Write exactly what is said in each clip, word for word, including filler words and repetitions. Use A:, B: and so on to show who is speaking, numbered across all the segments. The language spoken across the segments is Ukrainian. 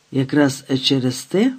A: Якраз через те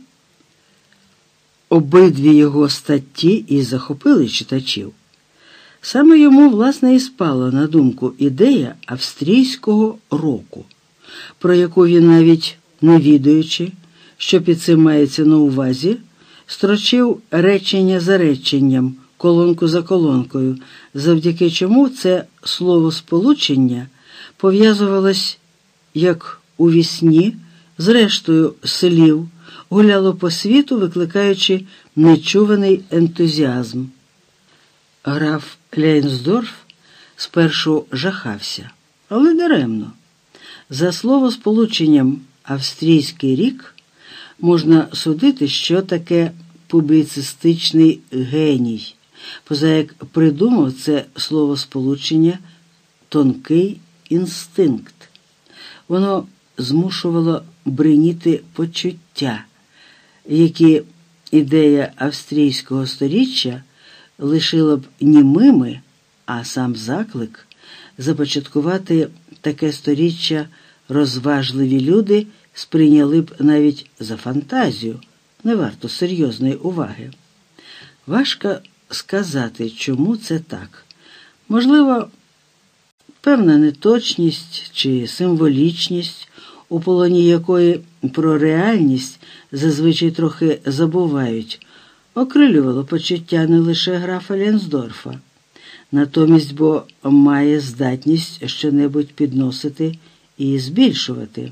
A: обидві його статті і захопили читачів. Саме йому, власне, і спала на думку ідея австрійського року, про яку він, навіть не відаючи, що під цим мається на увазі, строчив речення за реченням, колонку за колонкою, завдяки чому це словосполучення пов'язувалось, як у вісні, з рештою слів, гуляло по світу, викликаючи нечуваний ентузіазм. Граф Ляйнсдорф спершу жахався, але даремно. За словосполученням «австрійський рік» можна судити, що таке публіцистичний геній, поза як придумав це словосполучення тонкий інстинкт. Воно змушувало бриніти почуття, які ідея австрійського сторіччя лишила б німими, а сам заклик започаткувати таке сторіччя розважливі люди сприйняли б навіть за фантазію, не варто серйозної уваги. Важко сказати, чому це так. Можливо, певна неточність чи символічність, у полоні якої про реальність зазвичай трохи забувають, окрилювало почуття не лише графа Ляйнсдорфа. Натомість, бо має здатність щонебудь підносити і збільшувати.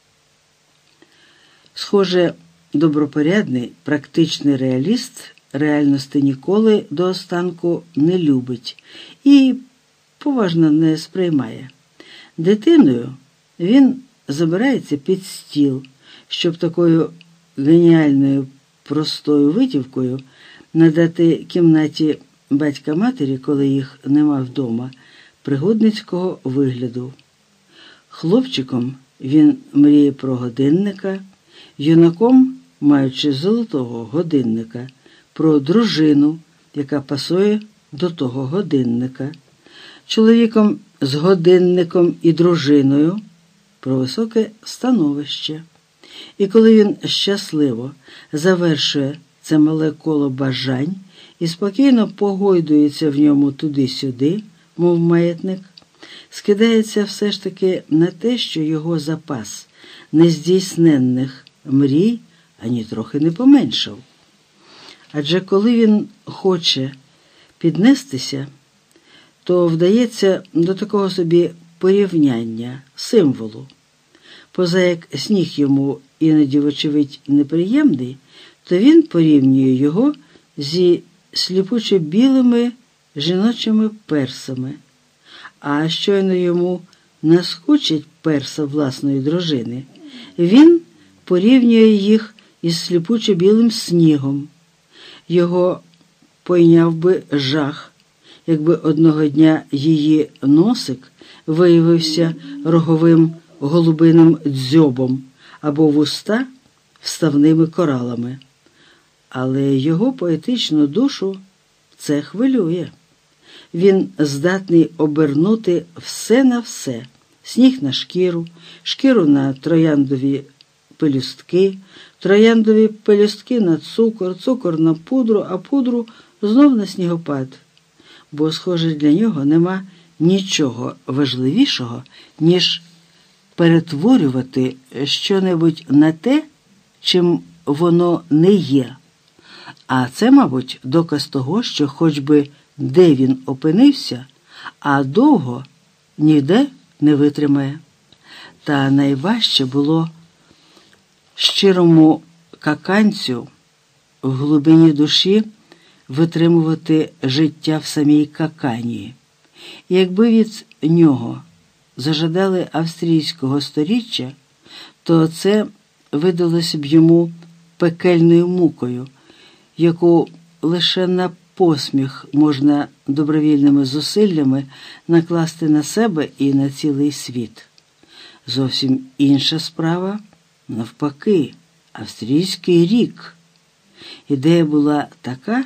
A: Схоже, добропорядний, практичний реаліст реальності ніколи до останку не любить і поважно не сприймає. Дитиною він забирається під стіл, щоб такою геніальною простою витівкою надати кімнаті батька-матері, коли їх нема вдома, пригодницького вигляду. Хлопчиком він мріє про годинника, юнаком, маючи золотого годинника, про дружину, яка пасує до того годинника, чоловіком з годинником і дружиною, про високе становище. І коли він щасливо завершує це мале коло бажань і спокійно погойдується в ньому туди-сюди, мов маятник, скидається все ж таки на те, що його запас нездійсненних мрій ані трохи не поменшав. Адже коли він хоче піднестися, то вдається до такого собі порівняння, символу. Поза як сніг йому іноді, вочевидь, неприємний, то він порівнює його зі сліпучо білими жіночими персами. А щойно йому наскучить перса власної дружини, він порівнює їх із сліпучо білим снігом. Його пойняв би жах, якби одного дня її носик виявився роговим голубиним дзьобом або вуста вставними коралами. Але його поетичну душу це хвилює. Він здатний обернути все на все – сніг на шкіру, шкіру на трояндові пелюстки, трояндові пелюстки на цукор, цукор на пудру, а пудру знов на снігопад. Бо, схоже, для нього нема нічого важливішого, ніж перетворювати що-небудь на те, чим воно не є. А це, мабуть, доказ того, що хоч би де він опинився, а довго ніде не витримає. Та найважче було щирому каканцю в глибині душі витримувати життя в самій каканії. І якби від нього зажадали австрійського сторіччя, то це видалося б йому пекельною мукою, яку лише на посміх можна добровільними зусиллями накласти на себе і на цілий світ. Зовсім інша справа, навпаки, австрійський рік. Ідея була така,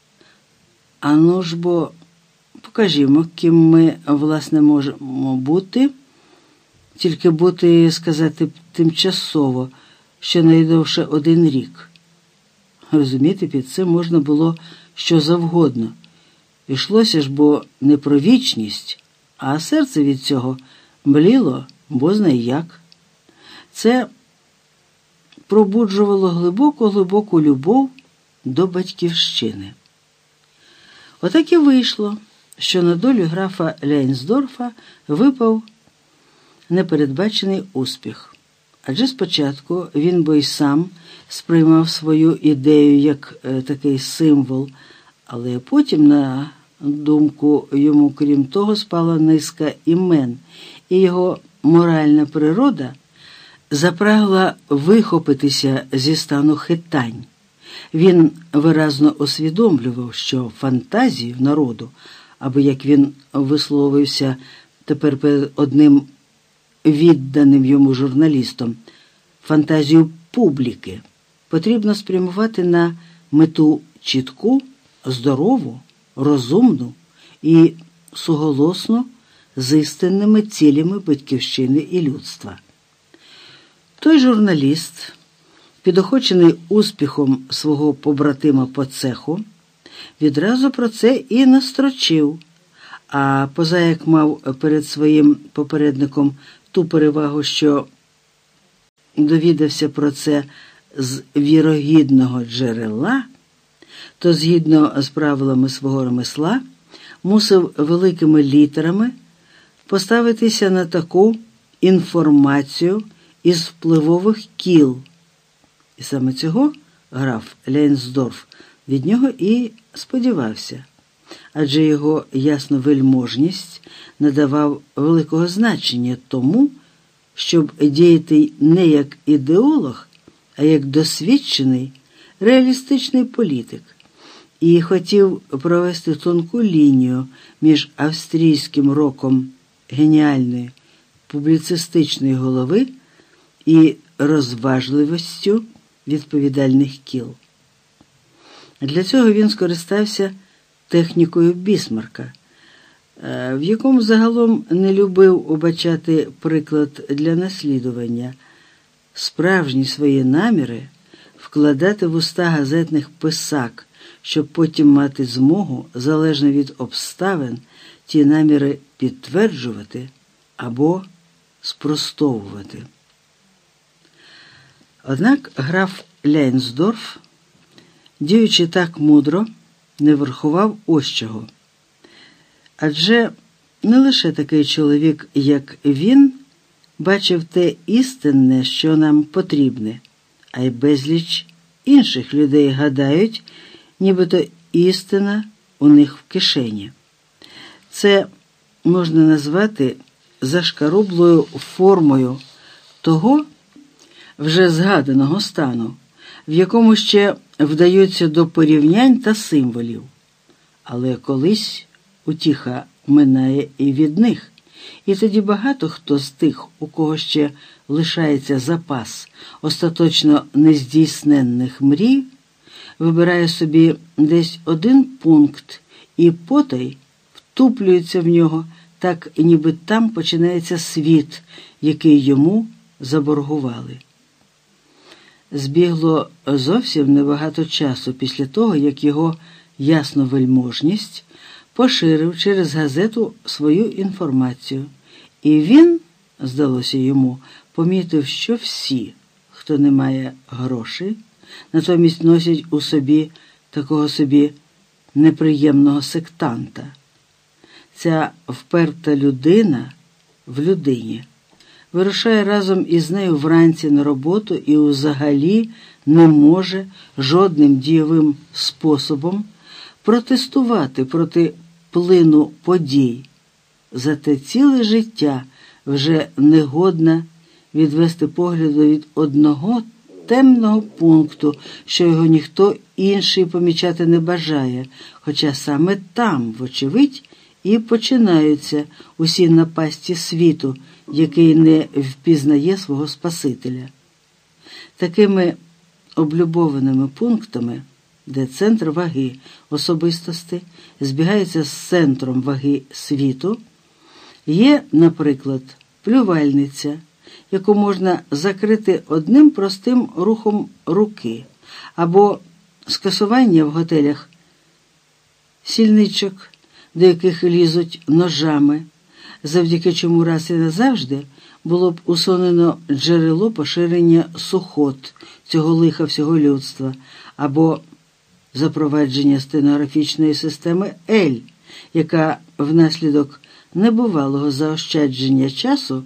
A: а ну ж бо покажімо, ким ми, власне, можемо бути, тільки бути, сказати, тимчасово, щонайдовше один рік. Розуміти, під цим можна було що завгодно. Ішлося ж бо не про вічність, а серце від цього мліло бозна як. Це пробуджувало глибоку-глибоку любов до батьківщини. Отак і вийшло, що на долю графа Ляйнсдорфа випав непередбачений успіх. Адже спочатку він бо й сам сприймав свою ідею як е, такий символ, але потім, на думку йому, крім того, спала низка імен, і його моральна природа запрагла вихопитися зі стану хитань. Він виразно усвідомлював, що фантазію народу, або, як він висловився тепер перед одним відданим йому журналістом, фантазію публіки потрібно спрямувати на мету чітку, здорову, розумну і суголосну з істинними цілями батьківщини і людства. Той журналіст, підохочений успіхом свого побратима по цеху, відразу про це і настрочив, а позаяк мав перед своїм попередником ту перевагу, що довідався про це з вірогідного джерела, то згідно з правилами свого ремесла мусив великими літерами поставитися на таку інформацію із впливових кіл. І саме цього граф Ляйнсдорф від нього і сподівався, адже його ясновельможність надавав великого значення тому, щоб діяти не як ідеолог, а як досвідчений, реалістичний політик, і хотів провести тонку лінію між австрійським роком геніальної публіцистичної голови і розважливістю відповідальних кіл. Для цього він скористався технікою Бісмарка, в якому загалом не любив убачати приклад для наслідування, справжні свої наміри вкладати в уста газетних писак, щоб потім мати змогу, залежно від обставин, ті наміри підтверджувати або спростовувати. Однак граф Ляйнсдорф, діючи так мудро, не врахував ось чого. Адже не лише такий чоловік, як він, бачив те істинне, що нам потрібне, а й безліч інших людей гадають, нібито істина у них в кишені. Це можна назвати зашкарублою формою того вже згаданого стану, в якому ще вдаються до порівнянь та символів. Але колись утіха минає і від них, і тоді багато хто з тих, у кого ще лишається запас остаточно нездійсненних мрій, вибирає собі десь один пункт і потай втуплюється в нього, так ніби там починається світ, який йому заборгували. Збігло зовсім небагато часу після того, як його ясновельможність поширив через газету свою інформацію. І він, здалося йому, помітив, що всі, хто не має грошей, натомість носять у собі такого собі неприємного сектанта. Ця вперта людина в людині вирушає разом із нею вранці на роботу і взагалі не може жодним дієвим способом протестувати проти плину подій. Зате ціле життя вже не годна відвести погляду від одного темного пункту, що його ніхто інший помічати не бажає, хоча саме там, вочевидь, і починаються усі напасті світу, який не впізнає свого Спасителя. Такими облюбованими пунктами, де центр ваги особистості збігається з центром ваги світу, є, наприклад, плювальниця, яку можна закрити одним простим рухом руки, або скасування в готелях сільничок, до яких лізуть ножами, завдяки чому раз і назавжди було б усунено джерело поширення сухот цього лиха всього людства, або запровадження стенографічної системи Ель, яка внаслідок небувалого заощадження часу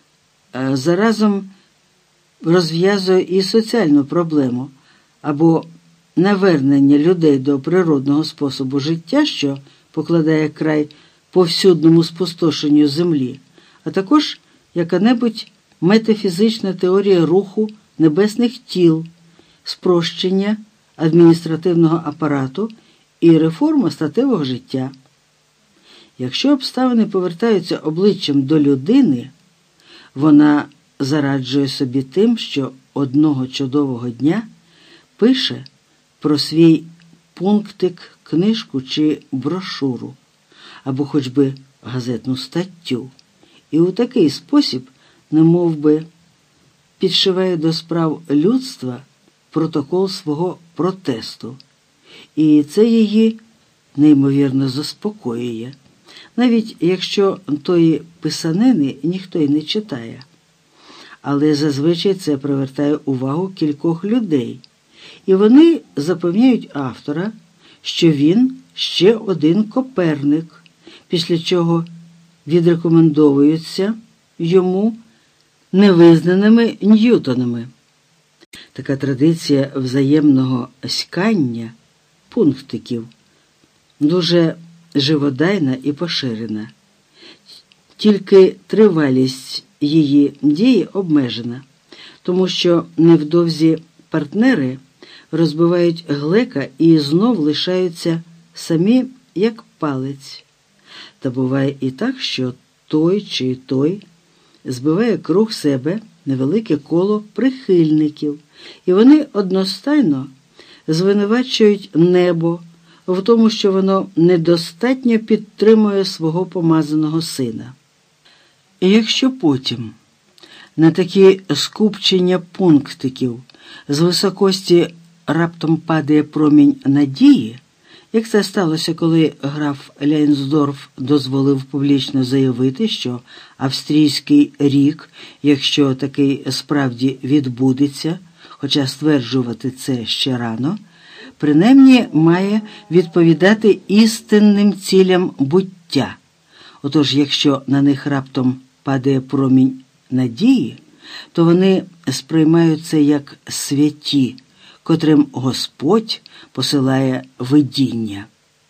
A: заразом розв'язує і соціальну проблему, або навернення людей до природного способу життя, що покладає край повсюдному спустошенню землі, а також яка-небудь метафізична теорія руху небесних тіл, спрощення адміністративного апарату і реформа статевого життя. Якщо обставини повертаються обличчям до людини, вона зараджує собі тим, що одного чудового дня пише про свій пунктик, книжку чи брошуру, або хоч би газетну статтю, і у такий спосіб, немов би, підшиває до справ людства протокол свого протесту. І це її неймовірно заспокоює, навіть якщо тої писанини ніхто й не читає. Але зазвичай це привертає увагу кількох людей, і вони запевняють автора, що він ще один Коперник, після чого відрекомендовуються йому невизнаними Ньютонами. Така традиція взаємного скання пунктиків дуже живодайна і поширена. Тільки тривалість її дії обмежена, тому що невдовзі партнери розбивають глека і знов лишаються самі, як палець. Та буває і так, що той чи той збиває круг себе невелике коло прихильників, і вони одностайно звинувачують небо в тому, що воно недостатньо підтримує свого помазаного сина. І якщо потім на такі скупчення пунктиків з високості раптом падає промінь надії, як це сталося, коли граф Ляйнсдорф дозволив публічно заявити, що австрійський рік, якщо такий справді відбудеться, хоча стверджувати це ще рано, принаймні має відповідати істинним цілям буття. Отож, якщо на них раптом падає промінь надії, то вони сприймають це як святі, котрим Господь посилає видіння.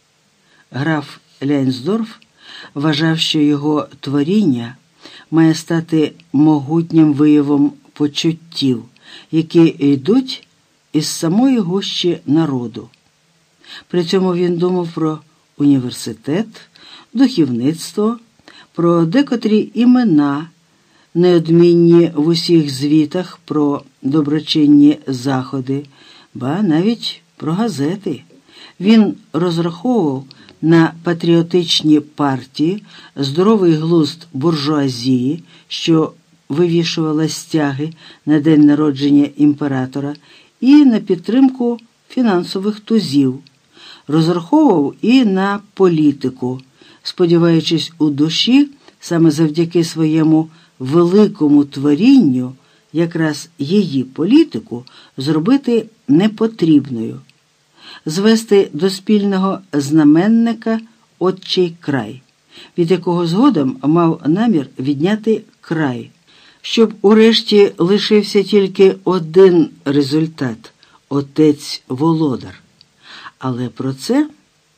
A: Граф Ляйнсдорф вважав, що його творіння має стати могутнім виявом почуттів, які йдуть із самої гущі народу. При цьому він думав про університет, духовництво, про декотрі імена, неодмінні в усіх звітах про доброчинні заходи, ба навіть про газети. Він розраховував на патріотичні партії, здоровий глузд буржуазії, що вивішувала стяги на день народження імператора, і на підтримку фінансових тузів. Розраховував і на політику, сподіваючись у душі, саме завдяки своєму великому творінню, якраз її політику зробити непотрібною, звести до спільного знаменника «Отчий край», від якого згодом мав намір відняти край, щоб урешті лишився тільки один результат – отець-володар. Але про це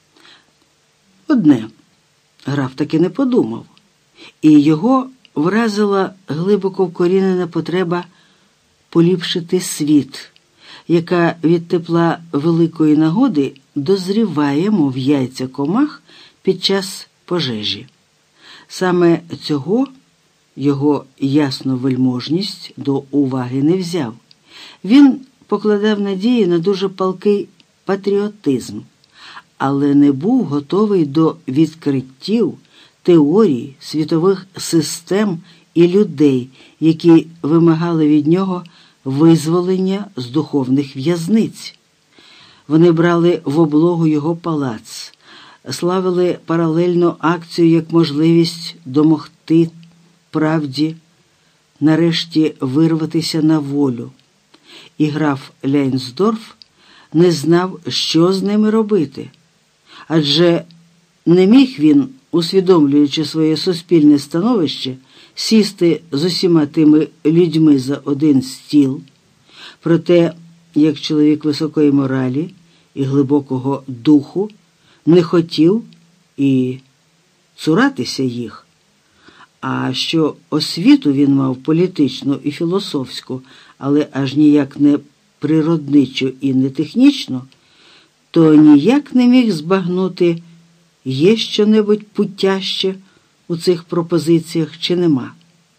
A: одне граф таки не подумав, і його вразила глибоко вкорінена потреба поліпшити світ, яка від тепла великої нагоди дозріває, мов яйця комах, під час пожежі. Саме цього його ясновельможність до уваги не взяв. Він покладав надії на дуже палкий патріотизм, але не був готовий до відкриттів, теорій, світових систем і людей, які вимагали від нього визволення з духовних в'язниць. Вони брали в облогу його палац, славили паралельну акцію як можливість домогти правді, нарешті вирватися на волю. І граф Ляйнсдорф не знав, що з ними робити. Адже не міг він, усвідомлюючи своє суспільне становище, сісти з усіма тими людьми за один стіл. Проте, як чоловік високої моралі і глибокого духу, не хотів і цуратися їх. А що освіту він мав політичну і філософську, але аж ніяк не природничу і не технічну, то ніяк не міг збагнути, є що-небудь путяще у цих пропозиціях чи нема.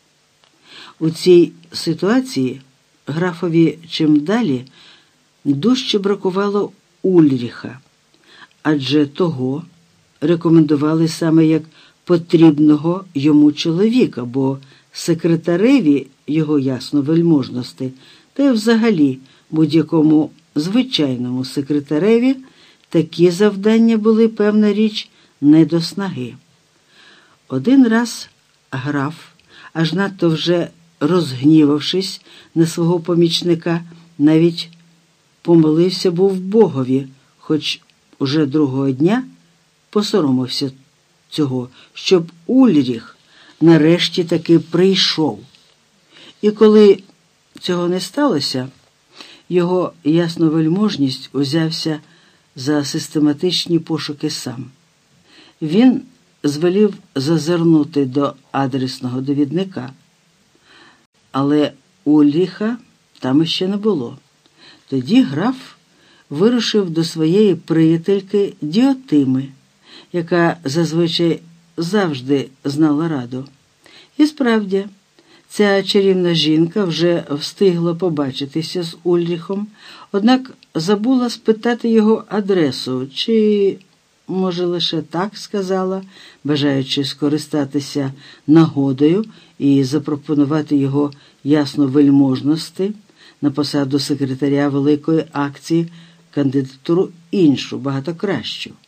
A: У цій ситуації графові чим далі дужче бракувало Ульріха, адже того рекомендували саме як потрібного йому чоловіка, бо секретареві його ясновельможності, та й взагалі будь-якому звичайному секретареві такі завдання були, певна річ, не до снаги. Один раз граф, аж надто вже розгнівавшись на свого помічника, навіть помолився був Богові, хоч уже другого дня посоромився цього, щоб Ульріх нарешті таки прийшов. І коли цього не сталося, його ясновельможність узявся за систематичні пошуки сам. Він звелів зазирнути до адресного довідника, але Ульріха там іще не було. Тоді граф вирушив до своєї приятельки Діотими, яка зазвичай завжди знала раду. І справді, ця чарівна жінка вже встигла побачитися з Ульріхом, однак забула спитати його адресу, чи, може, лише так сказала, бажаючи скористатися нагодою і запропонувати його ясновельможності на посаду секретаря великої акції кандидатуру іншу, багато кращу.